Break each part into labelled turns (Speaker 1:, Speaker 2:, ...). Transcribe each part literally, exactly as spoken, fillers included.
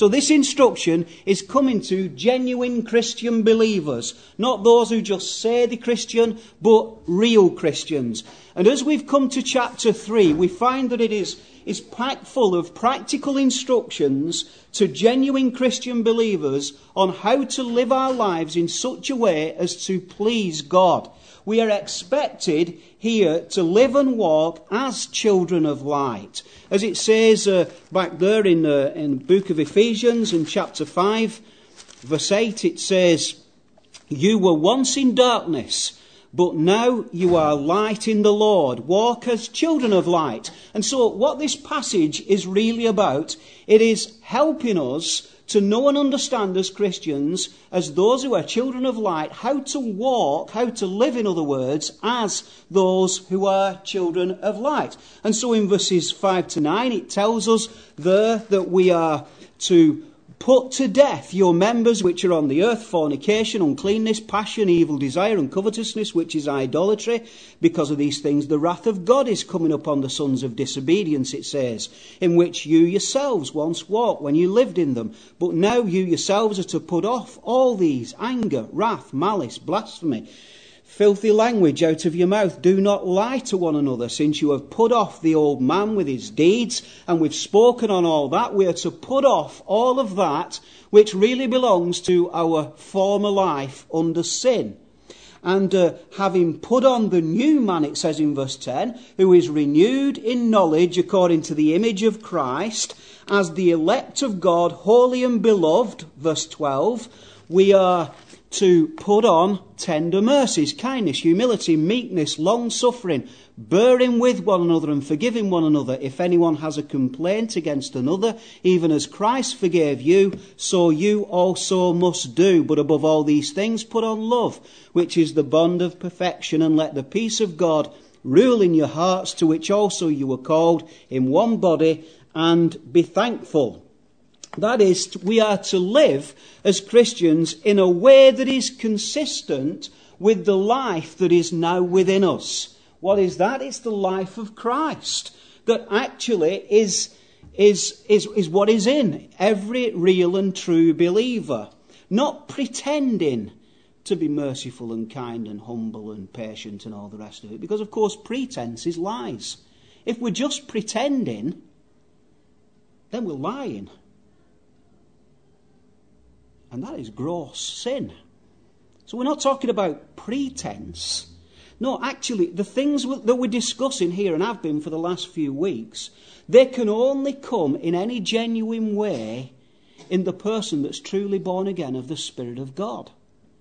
Speaker 1: So this instruction is coming to genuine Christian believers, not those who just say they're Christian, but real Christians. And as we've come to chapter three, we find that it is, is packed full of practical instructions to genuine Christian believers on how to live our lives in such a way as to please God. We are expected here to live and walk as children of light. As it says uh, back there in, uh, in the book of Ephesians in chapter five, verse eight, it says, "You were once in darkness, but now you are light in the Lord. Walk as children of light." And so what this passage is really about, it is helping us to know and understand as Christians, as those who are children of light, how to walk, how to live, in other words, as those who are children of light. And so in verses five to nine, it tells us there that we are to put to death your members which are on the earth, fornication, uncleanness, passion, evil desire, and covetousness, which is idolatry. Because of these things the wrath of God is coming upon the sons of disobedience, it says, in which you yourselves once walked when you lived in them. But now you yourselves are to put off all these: anger, wrath, malice, blasphemy, filthy language out of your mouth. Do not lie to one another, since you have put off the old man with his deeds. And we've spoken on all that. We are to put off all of that which really belongs to our former life under sin. And uh, having put on the new man, it says in verse ten, who is renewed in knowledge according to the image of Christ, as the elect of God, holy and beloved, verse twelve, we are to put on tender mercies, kindness, humility, meekness, long-suffering, bearing with one another and forgiving one another. If anyone has a complaint against another, even as Christ forgave you, so you also must do. But above all these things, put on love, which is the bond of perfection, and let the peace of God rule in your hearts, to which also you were called in one body, and be thankful. That is, we are to live as Christians in a way that is consistent with the life that is now within us. What is that? It's the life of Christ that actually is, is, is, is what is in every real and true believer. Not pretending to be merciful and kind and humble and patient and all the rest of it. Because, of course, pretense is lies. If we're just pretending, then we're lying. And that is gross sin. So we're not talking about pretense. No, actually, the things that we're discussing here, and have been for the last few weeks, they can only come in any genuine way in the person that's truly born again of the Spirit of God.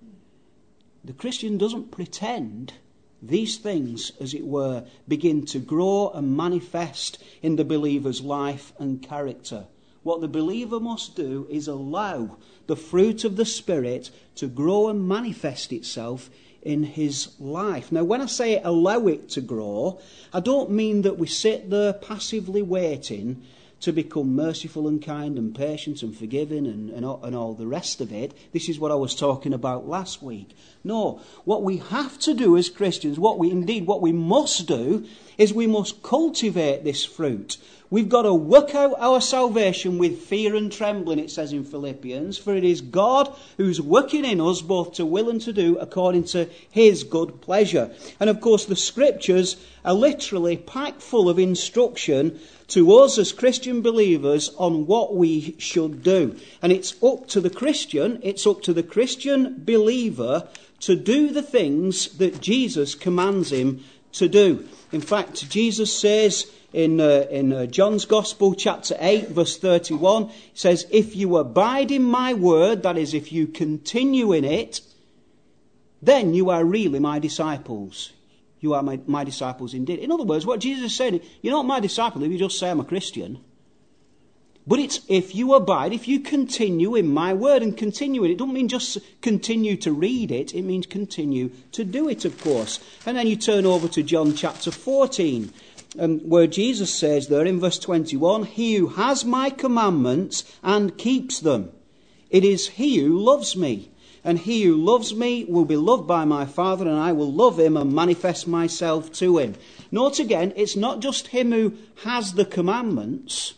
Speaker 1: The Christian doesn't pretend. These things, as it were, begin to grow and manifest in the believer's life and character. What the believer must do is allow the fruit of the Spirit to grow and manifest itself in his life. Now, when I say allow it to grow, I don't mean that we sit there passively waiting to become merciful and kind and patient and forgiving and, and, and all the rest of it. This is what I was talking about last week. No, what we have to do as Christians, what we indeed, what we must do, is we must cultivate this fruit. We've got to work out our salvation with fear and trembling, it says in Philippians, for it is God who's working in us both to will and to do according to his good pleasure. And of course the scriptures are literally packed full of instruction to us as Christian believers on what we should do. And it's up to the Christian, it's up to the Christian believer to do the things that Jesus commands him to do. In fact, Jesus says in uh, in uh, John's Gospel, chapter eight, verse thirty-one, it says, if you abide in my word, that is, if you continue in it, then you are really my disciples. You are my, my disciples indeed. In other words, what Jesus is saying, you're not my disciple if you just say I'm a Christian. But it's if you abide, if you continue in my word, and continue in it. It doesn't mean just continue to read it. It means continue to do it, of course. And then you turn over to John chapter fourteen, um, where Jesus says there in verse twenty-one, he who has my commandments and keeps them, it is he who loves me. And he who loves me will be loved by my Father, and I will love him and manifest myself to him. Note again, it's not just him who has the commandments,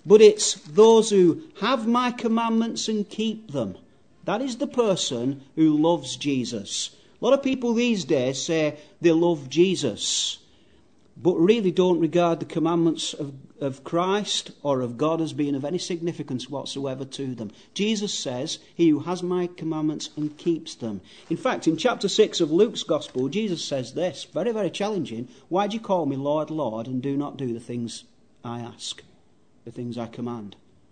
Speaker 1: but it's those who have my commandments and keep them. That is the person who loves Jesus. A lot of people these days say they love Jesus, but really don't regard the commandments of, of Christ or of God as being of any significance whatsoever to them. Jesus says, he who has my commandments and keeps them. In fact, in chapter six of Luke's Gospel, Jesus says this, very, very challenging. Why do you call me Lord, Lord, and do not do the things I ask, the things I command?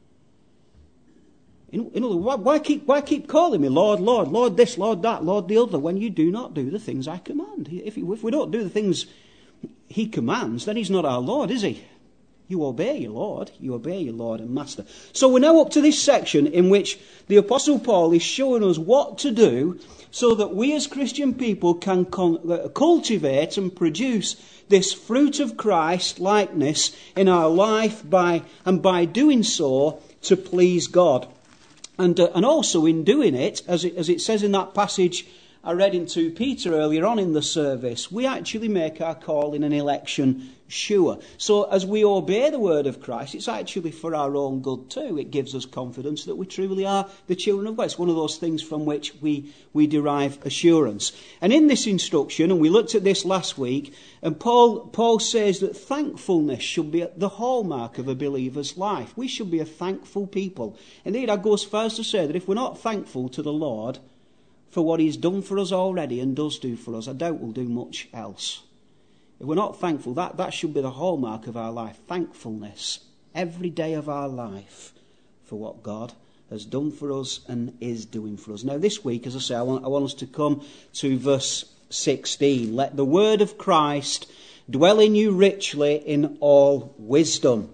Speaker 1: In, in other words, why, why, keep, why keep calling me Lord, Lord, Lord this, Lord that, Lord the other, when you do not do the things I command? If, if we don't do the things he commands, then he's not our Lord, is he? You obey your Lord. You obey your Lord and Master. So we're now up to this section in which the Apostle Paul is showing us what to do so that we as Christian people can con- cultivate and produce this fruit of Christ likeness in our life by and by doing so to please God. And uh, and also in doing it, as it, as it says in that passage I read in Second Peter earlier on in the service, we actually make our calling and election sure. So as we obey the word of Christ, it's actually for our own good too. It gives us confidence that we truly are the children of God. It's one of those things from which we, we derive assurance. And in this instruction, and we looked at this last week, and Paul, Paul says that thankfulness should be the hallmark of a believer's life. We should be a thankful people. Indeed, I go as far as to say that if we're not thankful to the Lord for what he's done for us already and does do for us, I doubt we'll do much else. If we're not thankful, that, that should be the hallmark of our life. Thankfulness every day of our life for what God has done for us and is doing for us. Now this week, as I say, I want, I want us to come to verse sixteen. Let the word of Christ dwell in you richly in all wisdom.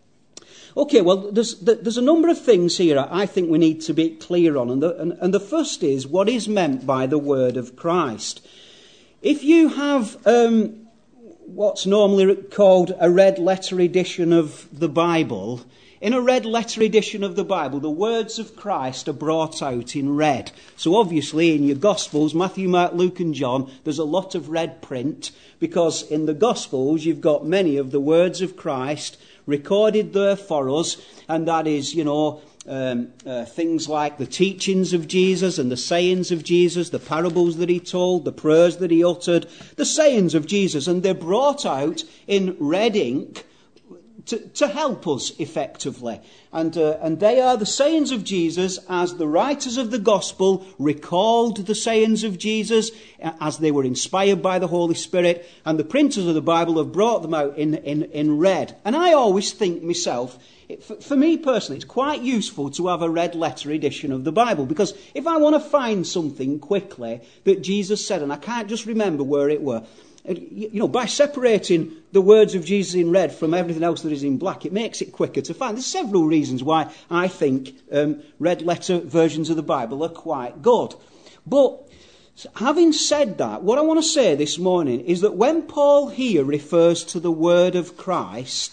Speaker 1: Okay, well, there's, there's a number of things here I think we need to be clear on. And the, and, and the first is what is meant by the word of Christ. If you have um, what's normally called a red letter edition of the Bible, in a red letter edition of the Bible, the words of Christ are brought out in red. So obviously in your Gospels, Matthew, Mark, Luke and John, there's a lot of red print, because in the Gospels you've got many of the words of Christ recorded there for us, and that is, you know, um, uh, things like the teachings of Jesus and the sayings of Jesus, the parables that he told, the prayers that he uttered, the sayings of Jesus, and they're brought out in red ink to, to help us effectively. And, uh, and they are the sayings of Jesus as the writers of the gospel recalled the sayings of Jesus as they were inspired by the Holy Spirit, and the printers of the Bible have brought them out in, in, in red. And I always think myself, it, for, for me personally, it's quite useful to have a red letter edition of the Bible, because if I want to find something quickly that Jesus said and I can't just remember where it were, you know, by separating the words of Jesus in red from everything else that is in black, it makes it quicker to find. There's several reasons why I think um, red letter versions of the Bible are quite good. But having said that, what I want to say this morning is that when Paul here refers to the word of Christ,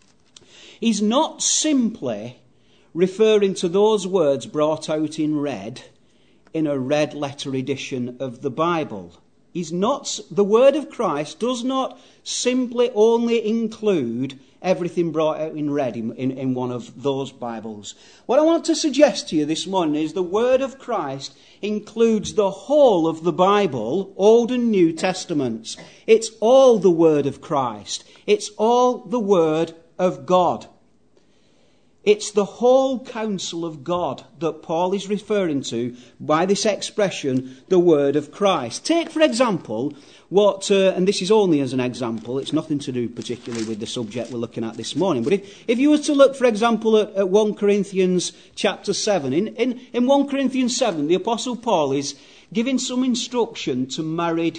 Speaker 1: he's not simply referring to those words brought out in red in a red letter edition of the Bible. He's not, the word of Christ does not simply only include everything brought out in red in, in, in one of those Bibles. What I want to suggest to you this morning is the word of Christ includes the whole of the Bible, Old and New Testaments. It's all the word of Christ. It's all the word of God. It's the whole counsel of God that Paul is referring to by this expression, the word of Christ. Take, for example, what, uh, and this is only as an example, it's nothing to do particularly with the subject we're looking at this morning, but if, if you were to look, for example, at, at First Corinthians chapter seven, in, in, in First Corinthians seven, the Apostle Paul is giving some instruction to married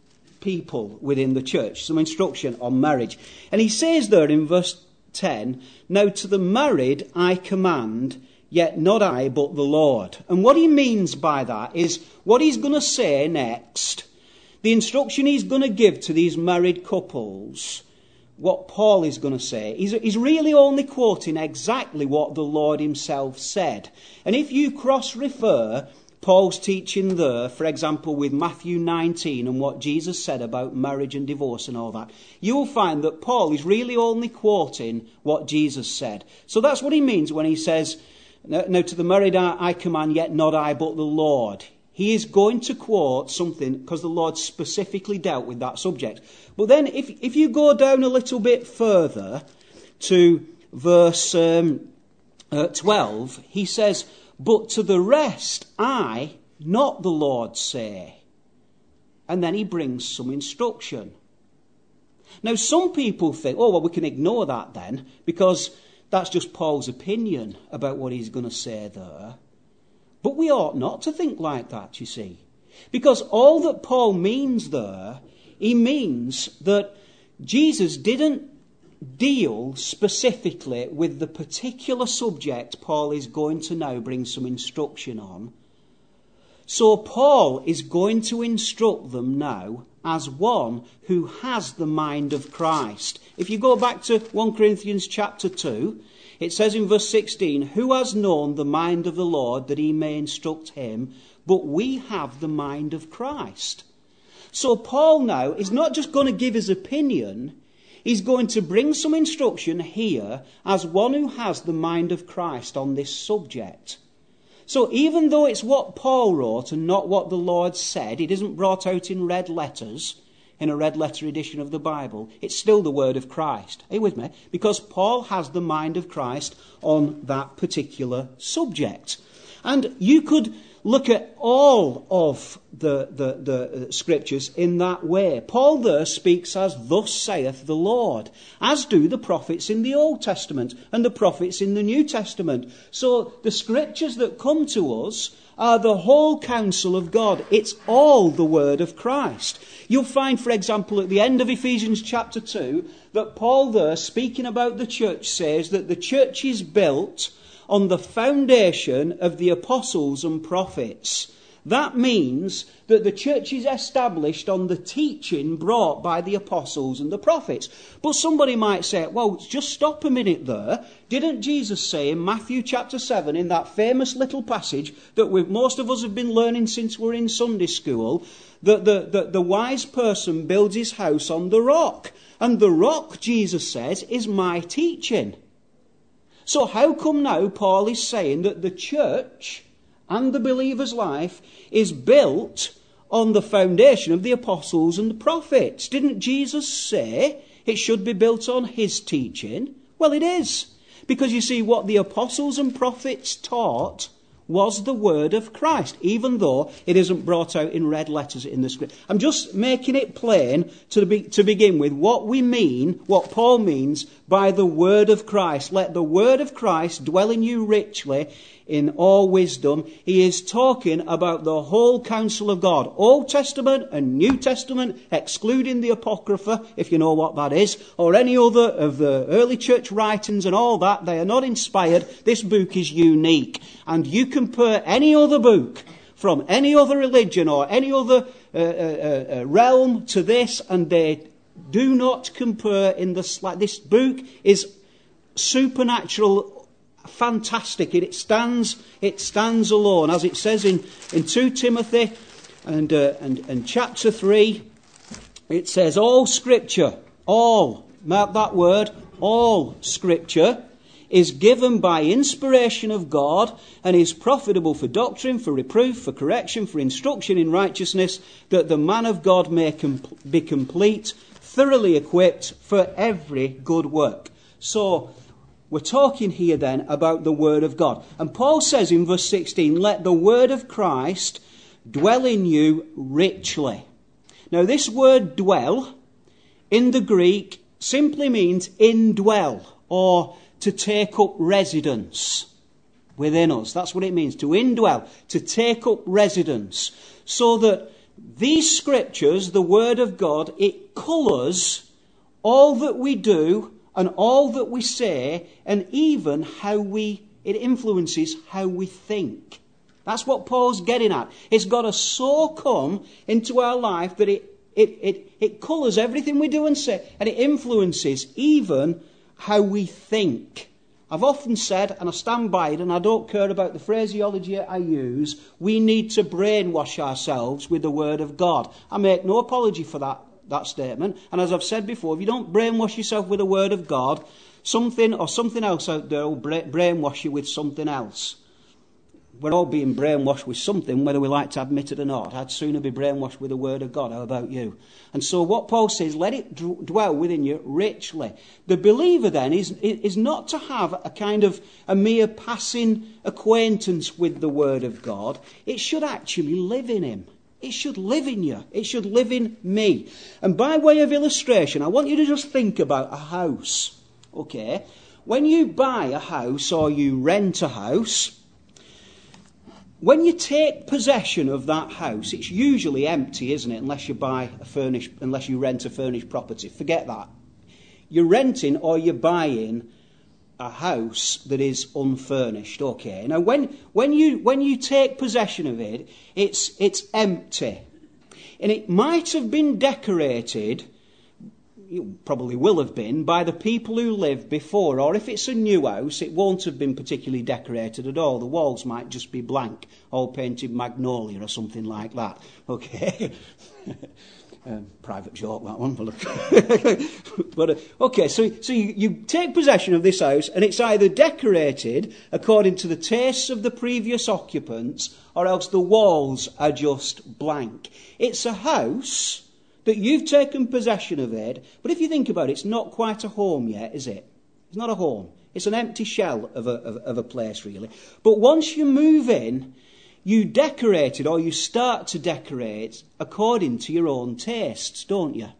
Speaker 1: people within the church, some instruction on marriage. And he says there in verse ten, now to the married I command, yet not I, but the Lord. And what he means by that is what he's going to say next, the instruction he's going to give to these married couples, what Paul is going to say. He's, he's really only quoting exactly what the Lord himself said. And if you cross-refer Paul's teaching there, for example, with Matthew nineteen and what Jesus said about marriage and divorce and all that, you will find that Paul is really only quoting what Jesus said. So that's what he means when he says, "Now to the married I command, yet not I, but the Lord." He is going to quote something because the Lord specifically dealt with that subject. But then if, if you go down a little bit further to verse um, uh, twelve, he says, "But to the rest I, not the Lord, say." And then he brings some instruction. Now some people think, oh, well, we can ignore that then, because that's just Paul's opinion about what he's going to say there. But we ought not to think like that, you see. Because all that Paul means there, he means that Jesus didn't deal specifically with the particular subject Paul is going to now bring some instruction on. So Paul is going to instruct them now as one who has the mind of Christ. If you go back to First Corinthians chapter two, it says in verse sixteen, "Who has known the mind of the Lord that he may instruct him? But we have the mind of Christ." So Paul now is not just going to give his opinion. He's going to bring some instruction here as one who has the mind of Christ on this subject. So even though it's what Paul wrote and not what the Lord said, it isn't brought out in red letters, in a red letter edition of the Bible, it's still the word of Christ. Are you with me? Because Paul has the mind of Christ on that particular subject. And you could look at all of the, the, the scriptures in that way. Paul there speaks as "Thus saith the Lord," as do the prophets in the Old Testament and the prophets in the New Testament. So the scriptures that come to us are the whole counsel of God. It's all the word of Christ. You'll find, for example, at the end of Ephesians chapter two, that Paul there, speaking about the church, says that the church is built on the foundation of the apostles and prophets. That means that the church is established on the teaching brought by the apostles and the prophets. But somebody might say, well, just stop a minute there. Didn't Jesus say in Matthew chapter seven, in that famous little passage that we've, most of us have been learning since we're in Sunday school, that the, the, the wise person builds his house on the rock? And the rock, Jesus says, is my teaching. So how come now Paul is saying that the church and the believer's life is built on the foundation of the apostles and the prophets? Didn't Jesus say it should be built on his teaching? Well, it is. Because you see, what the apostles and prophets taught was the word of Christ, even though it isn't brought out in red letters in the script. I'm just making it plain to, be, to begin with what we mean, what Paul means by the word of Christ. Let the word of Christ dwell in you richly in all wisdom. He is talking about the whole counsel of God, Old Testament and New Testament, excluding the Apocrypha, if you know what that is, or any other of the early church writings and all that. They are not inspired. This book is unique. And you compare any other book from any other religion or any other uh, uh, uh, realm to this, and they do not compare in the slightest. This book is supernatural, fantastic. It stands, it stands alone, as it says in, in Second Timothy and, uh, and and chapter three. It says, "All Scripture, all, mark that word, all Scripture is given by inspiration of God and is profitable for doctrine, for reproof, for correction, for instruction in righteousness, that the man of God may com- be complete, thoroughly equipped for every good work." So we're talking here then about the word of God. And Paul says in verse sixteen, "Let the word of Christ dwell in you richly." Now this word dwell in the Greek simply means indwell, or to take up residence within us. That's what it means, to indwell, to take up residence. So that these scriptures, the word of God, it colours all that we do and all that we say, and even how we, it influences how we think. That's what Paul's getting at. It's got to so come into our life that it, it, it, it colours everything we do and say, and it influences even how we think. I've often said, and I stand by it, and I don't care about the phraseology I use, we need to brainwash ourselves with the Word of God. I make no apology for that, that statement. And as I've said before, if you don't brainwash yourself with the Word of God, something or something else out there will bra- brainwash you with something else. We're all being brainwashed with something, whether we like to admit it or not. I'd sooner be brainwashed with the Word of God. How about you? And so what Paul says, let it d- dwell within you richly. The believer then is, is not to have a kind of a mere passing acquaintance with the Word of God. It should actually live in him. It should live in you. It should live in me. And by way of illustration, I want you to just think about a house. Okay? When you buy a house or you rent a house, when you take possession of that house, it's usually empty, isn't it? Unless you buy a furnished, unless you rent a furnished property. Forget that. You're renting or you're buying a house that is unfurnished. Okay. Now, when when you when you take possession of it, it's it's empty, and it might have been decorated. You probably will have been by the people who lived before, or if it's a new house, it won't have been particularly decorated at all. The walls might just be blank, all painted magnolia or something like that. Okay, um, private joke that one. But uh, okay, so so you, you take possession of this house, and it's either decorated according to the tastes of the previous occupants, or else the walls are just blank. It's a house that you've taken possession of it, but if you think about it, it's not quite a home yet, is it? It's not a home. It's an empty shell of a, of, of a place, really. But once you move in, you decorate it, or you start to decorate according to your own tastes, don't you?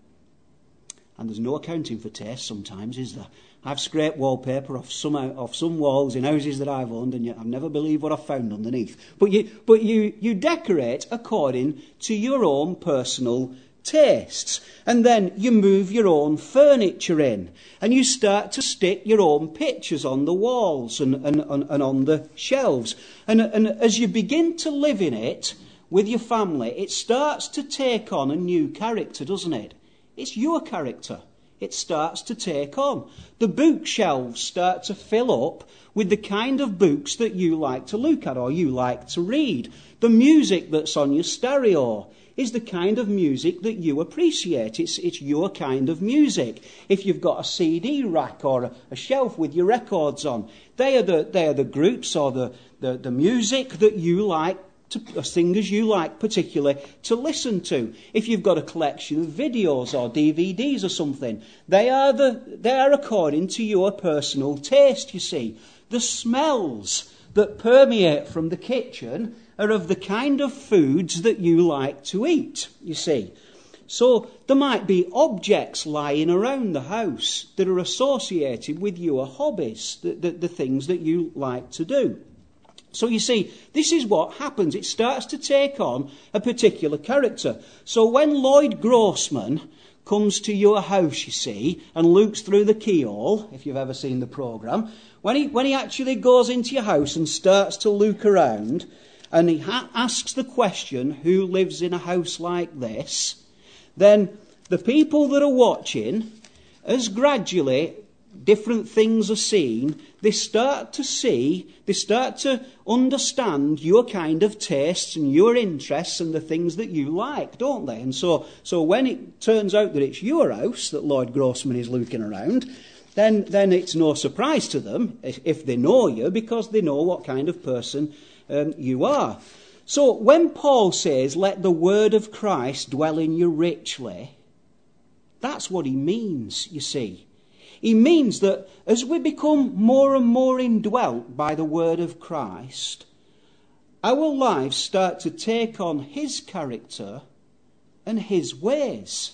Speaker 1: And there's no accounting for taste sometimes, is there? I've scraped wallpaper off some off some walls in houses that I've owned, and yet I've never believed what I've found underneath. But you, but you, you decorate according to your own personal tastes, and then you move your own furniture in, and you start to stick your own pictures on the walls and, and, and, and on the shelves, and, and as you begin to live in it with your family, it starts to take on a new character, doesn't it? It's your character. It starts to take on. The bookshelves start to fill up with the kind of books that you like to look at or you like to read. The music that's on your stereo is the kind of music that you appreciate. It's, it's your kind of music. If you've got a C D rack or a, a shelf with your records on, they are the, they are the groups or the, the, the music that you like, to, or singers you like particularly to listen to. If you've got a collection of videos or D V Ds or something, they are, the, they are according to your personal taste, you see. The smells that permeate from the kitchen are of the kind of foods that you like to eat, you see. So there might be objects lying around the house that are associated with your hobbies, the, the, the things that you like to do. So you see, this is what happens. It starts to take on a particular character. So when Lloyd Grossman comes to your house, you see, and looks through the keyhole, if you've ever seen the programme, when he, when he actually goes into your house and starts to look around, and he ha- asks the question, who lives in a house like this, then the people that are watching, as gradually different things are seen, they start to see, they start to understand your kind of tastes and your interests and the things that you like, don't they? And so, so when it turns out that it's your house that Lloyd Grossman is looking around, then, then it's no surprise to them if, if they know you, because they know what kind of person Um, you are. So when Paul says, let the word of Christ dwell in you richly, that's what he means, you see. He means that as we become more and more indwelt by the word of Christ, our lives start to take on his character and his ways.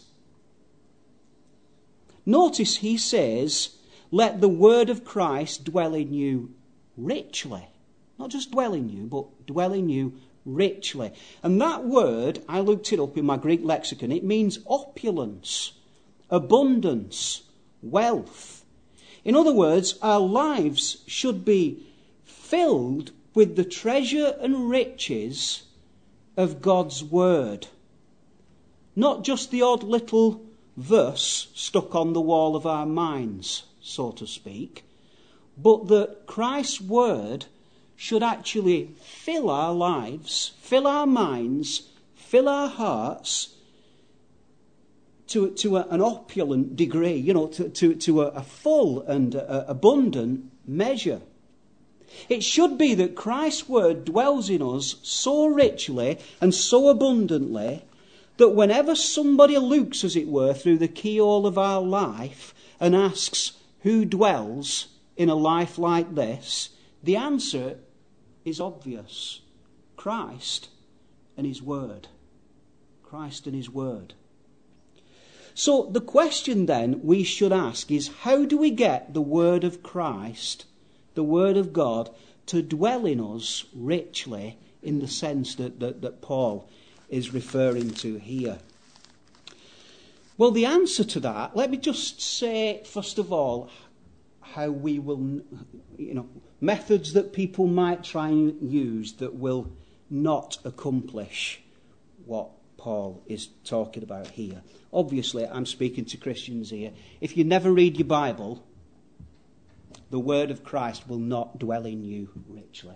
Speaker 1: Notice he says, let the word of Christ dwell in you richly. Not just dwell in you, but dwell in you richly. And that word, I looked it up in my Greek lexicon, it means opulence, abundance, wealth. In other words, our lives should be filled with the treasure and riches of God's word. Not just the odd little verse stuck on the wall of our minds, so to speak, but that Christ's word should actually fill our lives, fill our minds, fill our hearts to, to a, an opulent degree, you know, to, to, to a, a full and a, abundant measure. It should be that Christ's word dwells in us so richly and so abundantly that whenever somebody looks, as it were, through the keyhole of our life and asks who dwells in a life like this, the answer is obvious. Christ and his word. Christ and his word. So the question then we should ask is, how do we get the word of Christ, the word of God, to dwell in us richly in the sense that, that, that Paul is referring to here? Well, the answer to that, let me just say, first of all, how we will, you know, methods that people might try and use that will not accomplish what Paul is talking about here. Obviously, I'm speaking to Christians here. If you never read your Bible, the word of Christ will not dwell in you richly.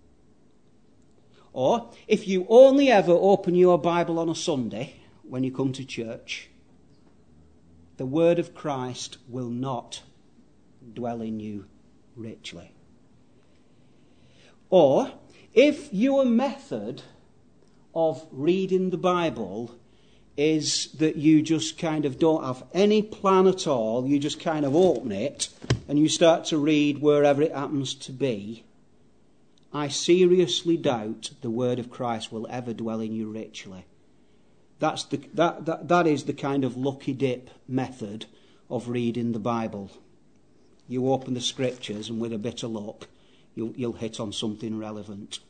Speaker 1: Or, if you only ever open your Bible on a Sunday when you come to church, the word of Christ will not dwell in you richly. Or, if your method of reading the Bible is that you just kind of don't have any plan at all, you just kind of open it and you start to read wherever it happens to be, I seriously doubt the word of Christ will ever dwell in you richly. That's the, that, that, that is the kind of lucky dip method of reading the Bible. You open the scriptures and with a bit of luck, you'll, you'll hit on something relevant.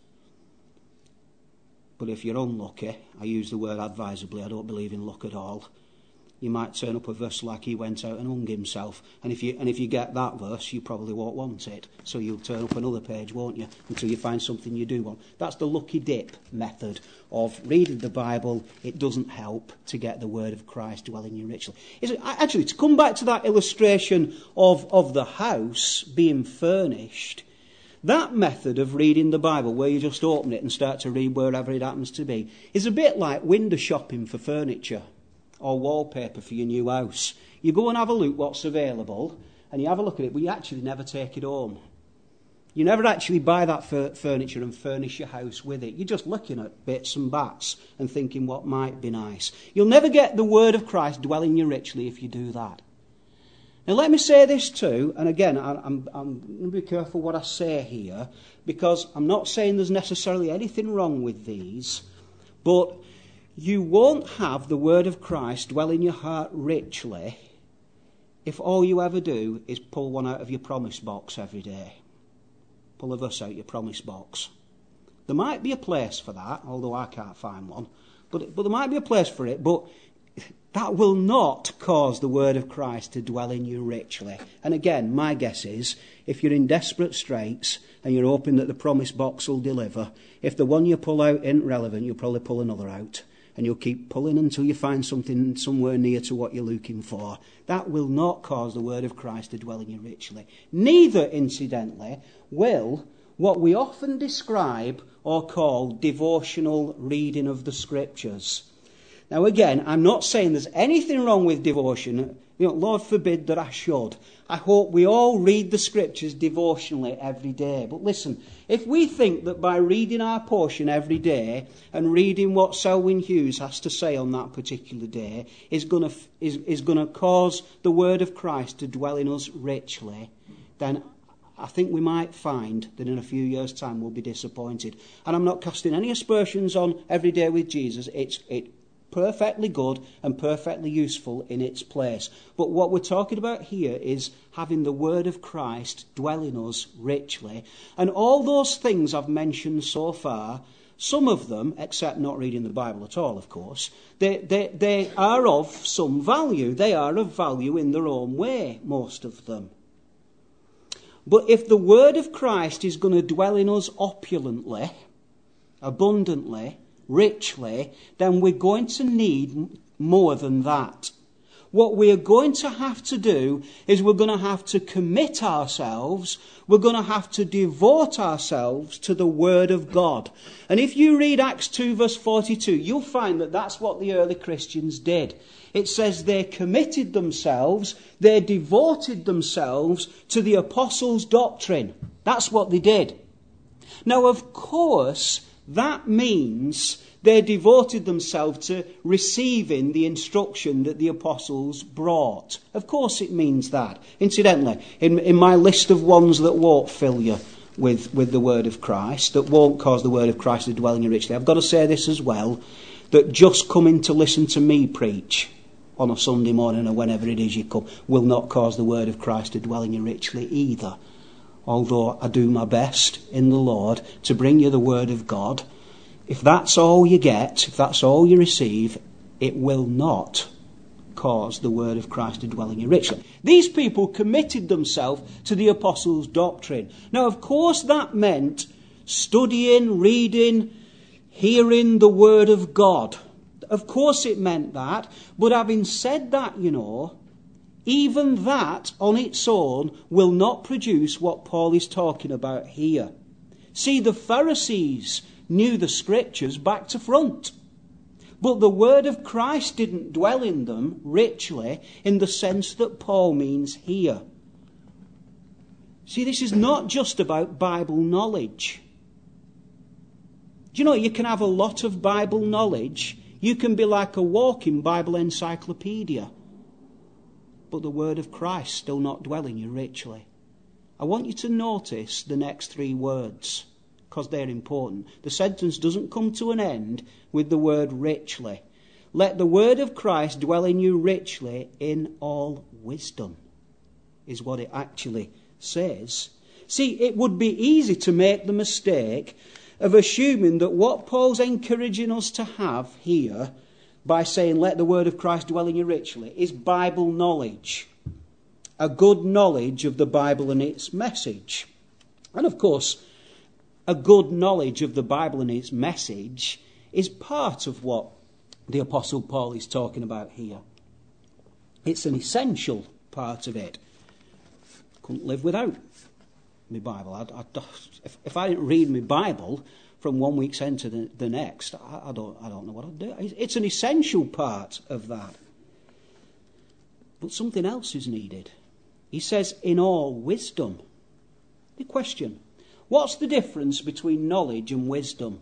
Speaker 1: But if you're unlucky, I use the word advisably, I don't believe in luck at all, you might turn up a verse like he went out and hung himself. And if you and if you get that verse, you probably won't want it. So you'll turn up another page, won't you, until you find something you do want. That's the lucky dip method of reading the Bible. It doesn't help to get the word of Christ dwelling in you richly. Is it, actually, to come back to that illustration of, of the house being furnished, that method of reading the Bible, where you just open it and start to read wherever it happens to be, is a bit like window shopping for furniture or wallpaper for your new house. You go and have a look what's available, and you have a look at it, but you actually never take it home. You never actually buy that furniture and furnish your house with it. You're just looking at bits and bats and thinking what might be nice. You'll never get the word of Christ dwelling you richly if you do that. Now let me say this too, and again, I'm, I'm going to be careful what I say here, because I'm not saying there's necessarily anything wrong with these, but you won't have the word of Christ dwell in your heart richly if all you ever do is pull one out of your promise box every day. Pull a verse out of your promise box. There might be a place for that, although I can't find one, but, but there might be a place for it, but that will not cause the word of Christ to dwell in you richly. And again, my guess is, if you're in desperate straits and you're hoping that the promise box will deliver, if the one you pull out isn't relevant, you'll probably pull another out. And you'll keep pulling until you find something somewhere near to what you're looking for. That will not cause the word of Christ to dwell in you richly. Neither, incidentally, will what we often describe or call devotional reading of the Scriptures. Now again, I'm not saying there's anything wrong with devotion. You know, Lord forbid that I should. I hope we all read the Scriptures devotionally every day. But listen, if we think that by reading our portion every day and reading what Selwyn Hughes has to say on that particular day is going to is, is going to cause the word of Christ to dwell in us richly, then I think we might find that in a few years' time we'll be disappointed. And I'm not casting any aspersions on Every Day with Jesus. It's it. perfectly good and perfectly useful in its place. But what we're talking about here is having the word of Christ dwell in us richly. And all those things I've mentioned so far, some of them, except not reading the Bible at all, of course, they, they, they are of some value. They are of value in their own way, most of them. But if the word of Christ is going to dwell in us opulently, abundantly, richly, then we're going to need more than that. what we are going to have to do is we're going to have to commit ourselves, we're going to have to devote ourselves to the Word of God. And if you read Acts two verse forty-two, you'll find that that's what the early Christians did. It says they committed themselves, they devoted themselves to the apostles' doctrine. That's what they did. Now, of course, that means they devoted themselves to receiving the instruction that the apostles brought. Of course it means that. Incidentally, in, in my list of ones that won't fill you with, with the word of Christ, that won't cause the word of Christ to dwell in you richly, I've got to say this as well, that just coming to listen to me preach on a Sunday morning or whenever it is you come will not cause the word of Christ to dwell in you richly either. Although I do my best in the Lord to bring you the word of God, if that's all you get, if that's all you receive, it will not cause the word of Christ to dwell in you richly. These people committed themselves to the apostles' doctrine. Now, of course, that meant studying, reading, hearing the word of God. Of course it meant that. But having said that, you know, even that on its own will not produce what Paul is talking about here. See, the Pharisees knew the scriptures back to front. But the word of Christ didn't dwell in them richly in the sense that Paul means here. See, this is not just about Bible knowledge. Do you know, you can have a lot of Bible knowledge. You can be like a walking Bible encyclopedia. But the word of Christ still not dwell in you richly. I want you to notice the next three words, because they're important. The sentence doesn't come to an end with the word richly. Let the word of Christ dwell in you richly in all wisdom, is what it actually says. See, it would be easy to make the mistake of assuming that what Paul's encouraging us to have here, by saying, let the word of Christ dwell in you richly, is Bible knowledge. A good knowledge of the Bible and its message. And of course, a good knowledge of the Bible and its message is part of what the Apostle Paul is talking about here. It's an essential part of it. Couldn't live without my Bible. I, I, if, if I didn't read my Bible from one week's end to the, the next, I, I don't I don't know what I'd do. It's an essential part of that. But something else is needed. He says, in all wisdom. The question, what's the difference between knowledge and wisdom?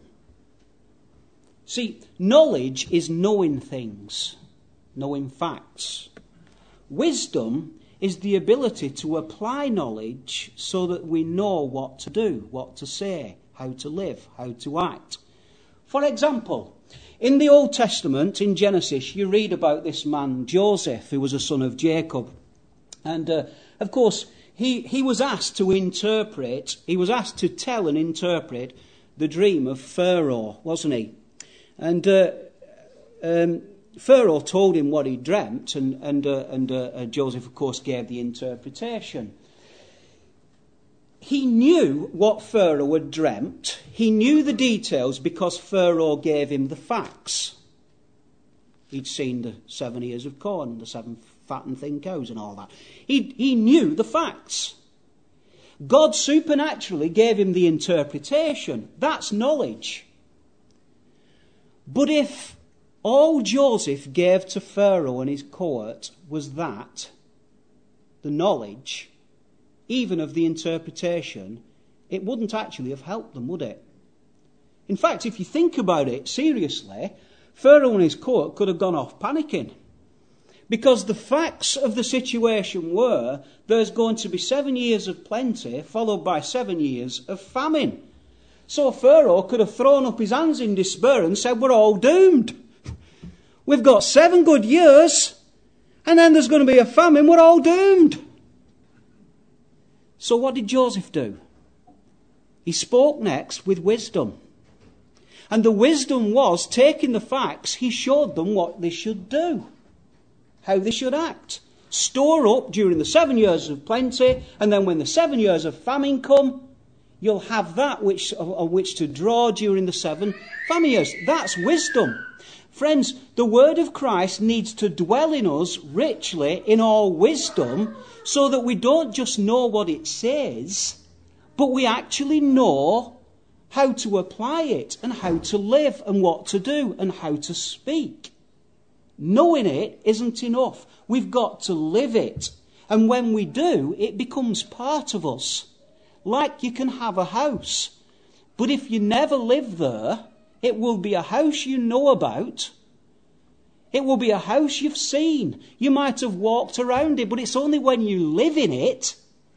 Speaker 1: See, knowledge is knowing things, knowing facts. Wisdom is the ability to apply knowledge so that we know what to do, what to say, how to live, how to act. For example, in the Old Testament, in Genesis, you read about this man, Joseph, who was a son of Jacob. And, uh, of course, he, he was asked to interpret, he was asked to tell and interpret the dream of Pharaoh, wasn't he? And uh, um, Pharaoh told him what he dreamt, and, and, uh, and uh, uh, Joseph, of course, gave the interpretation. He knew what Pharaoh had dreamt. He knew the details because Pharaoh gave him the facts. He'd seen the seven ears of corn, the seven fat and thin cows and all that. He, he knew the facts. God supernaturally gave him the interpretation. That's knowledge. But if all Joseph gave to Pharaoh and his court was that, the knowledge, even of the interpretation, it wouldn't actually have helped them, would it? In fact, if you think about it seriously, Pharaoh and his court could have gone off panicking. Because the facts of the situation were there's going to be seven years of plenty followed by seven years of famine. So Pharaoh could have thrown up his hands in despair and said, we're all doomed. We've got seven good years and then there's going to be a famine, we're all doomed. So what did Joseph do? He spoke next with wisdom. And the wisdom was, taking the facts, he showed them what they should do, how they should act. Store up during the seven years of plenty, and then when the seven years of famine come, you'll have that which on which to draw during the seven famine years. That's wisdom. Friends, the word of Christ needs to dwell in us richly in all wisdom, so that we don't just know what it says, but we actually know how to apply it and how to live and what to do and how to speak. Knowing it isn't enough. We've got to live it. And when we do, it becomes part of us. Like you can have a house, but if you never live there, it will be a house you know about. It will be a house you've seen. You might have walked around it, but it's only when you live in it,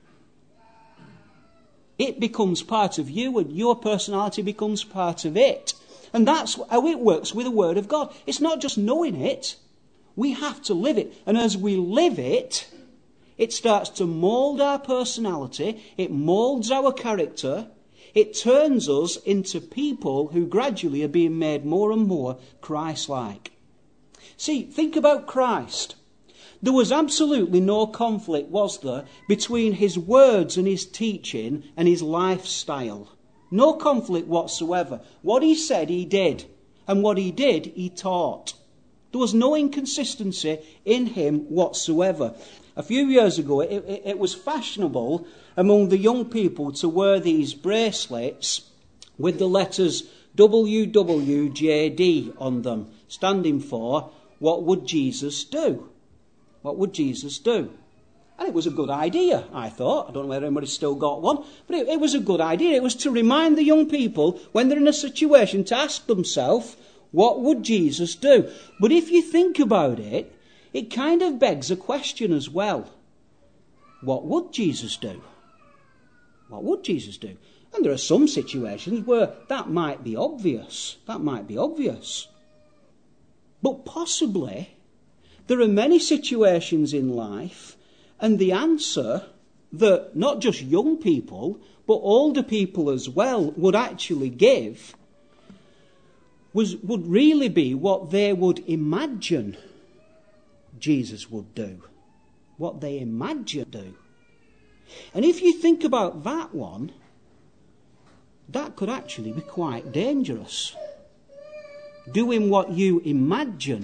Speaker 1: it becomes part of you and your personality becomes part of it. And that's how it works with the Word of God. It's not just knowing it. We have to live it. And as we live it, it starts to mould our personality. It moulds our character. It turns us into people who gradually are being made more and more Christ-like. See, think about Christ. There was absolutely no conflict, was there, between his words and his teaching and his lifestyle. No conflict whatsoever. What he said, he did. And what he did, he taught. There was no inconsistency in him whatsoever. A few years ago, it, it, it was fashionable among the young people to wear these bracelets with the letters W W J D on them, standing for, what would Jesus do? What would Jesus do? And it was a good idea, I thought. I don't know whether anybody's still got one, but it, it was a good idea. It was to remind the young people, when they're in a situation, to ask themselves, what would Jesus do? But if you think about it, it kind of begs a question as well. What would Jesus do? What would Jesus do? And there are some situations where that might be obvious. That might be obvious. But possibly, there are many situations in life, and the answer that not just young people, but older people as well would actually give was would really be what they would imagine Jesus would do. What they imagine do. And if you think about that one, that could actually be quite dangerous. Doing what you imagine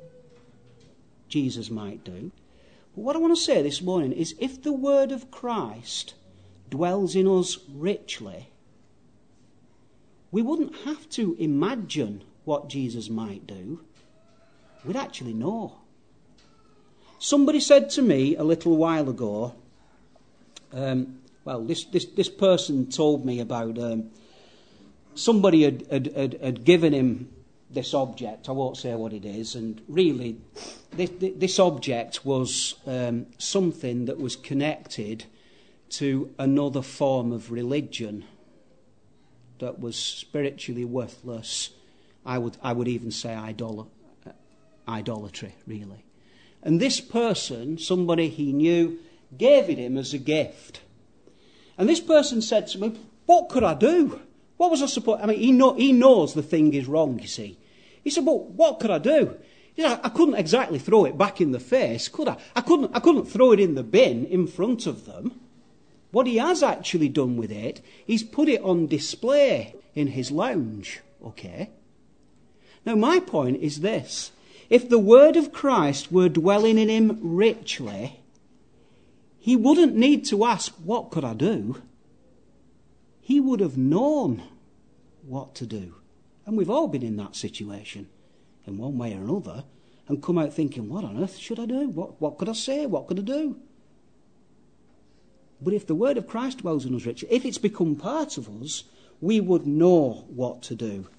Speaker 1: Jesus might do. But what I want to say this morning is, if the word of Christ dwells in us richly, we wouldn't have to imagine what Jesus might do. We'd actually know. Somebody said to me a little while ago, um, well, this, this, this person told me about um, somebody had, had, had, had given him this object. I won't say what it is. And really, this, this object was um, something that was connected to another form of religion that was spiritually worthless. I would, I would even say idol- uh, idolatry, really. And this person, somebody he knew, gave it him as a gift. And this person said to me, what could I do? What was I supposed... I mean, he, know, he knows the thing is wrong, you see. He said, but what could I do? He said, I couldn't exactly throw it back in the face, could I? I couldn't, I couldn't throw it in the bin in front of them. What he has actually done with it, he's put it on display in his lounge, okay? Now, my point is this. If the word of Christ were dwelling in him richly, he wouldn't need to ask, what could I do? He would have known what to do. And we've all been in that situation, in one way or another, and come out thinking, what on earth should I do? What, what could I say? What could I do? But if the word of Christ dwells in us richly, if it's become part of us, we would know what to do.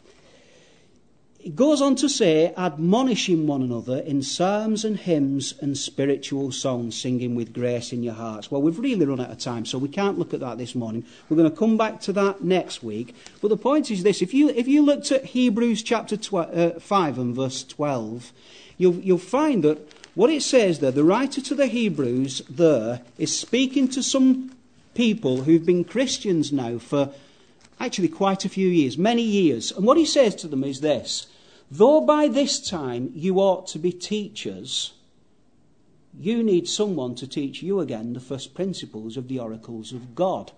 Speaker 1: It goes on to say, admonishing one another in psalms and hymns and spiritual songs, singing with grace in your hearts. Well, we've really run out of time, so we can't look at that this morning. We're going to come back to that next week. But the point is this, if you if you looked at Hebrews chapter tw- uh, five and verse twelve, you'll, you'll find that what it says there, the writer to the Hebrews there is speaking to some people who've been Christians now for actually quite a few years, many years. And what he says to them is this, though by this time you ought to be teachers, you need someone to teach you again the first principles of the oracles of God.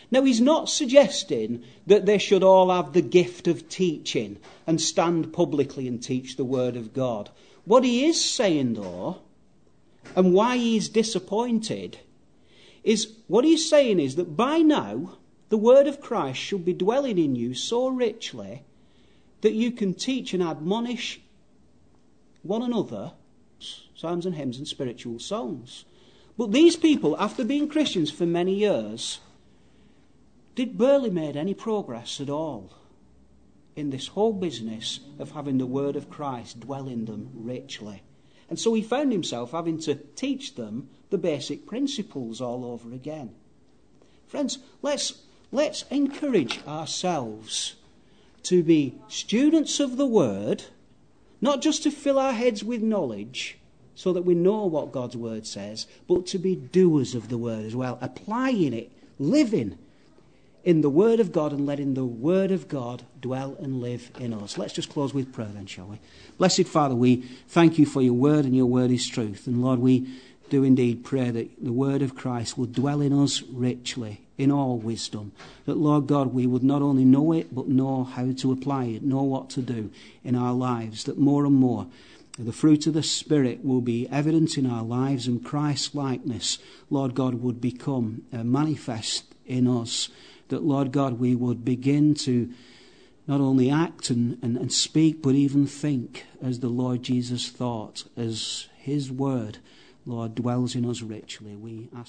Speaker 1: Now, he's not suggesting that they should all have the gift of teaching and stand publicly and teach the Word of God. What he is saying, though, and why he's disappointed, is what he's saying is that by now the Word of Christ should be dwelling in you so richly that you can teach and admonish one another psalms and hymns and spiritual songs. But these people, after being Christians for many years, did barely made any progress at all in this whole business of having the Word of Christ dwell in them richly. And so he found himself having to teach them the basic principles all over again. Friends, let's, let's encourage ourselves to be students of the Word, not just to fill our heads with knowledge so that we know what God's Word says, but to be doers of the Word as well, applying it, living in the Word of God and letting the Word of God dwell and live in us. Let's just close with prayer then, shall we? Blessed Father, we thank you for your Word, and your Word is truth. And Lord, we do indeed pray that the Word of Christ will dwell in us richly, in all wisdom. That, Lord God, we would not only know it, but know how to apply it, know what to do in our lives. That more and more the fruit of the Spirit will be evident in our lives, and Christ's likeness, Lord God, would become uh, manifest in us. That, Lord God, we would begin to not only act and, and, and speak, but even think as the Lord Jesus thought, as his Word, Lord, dwells in us richly. We ask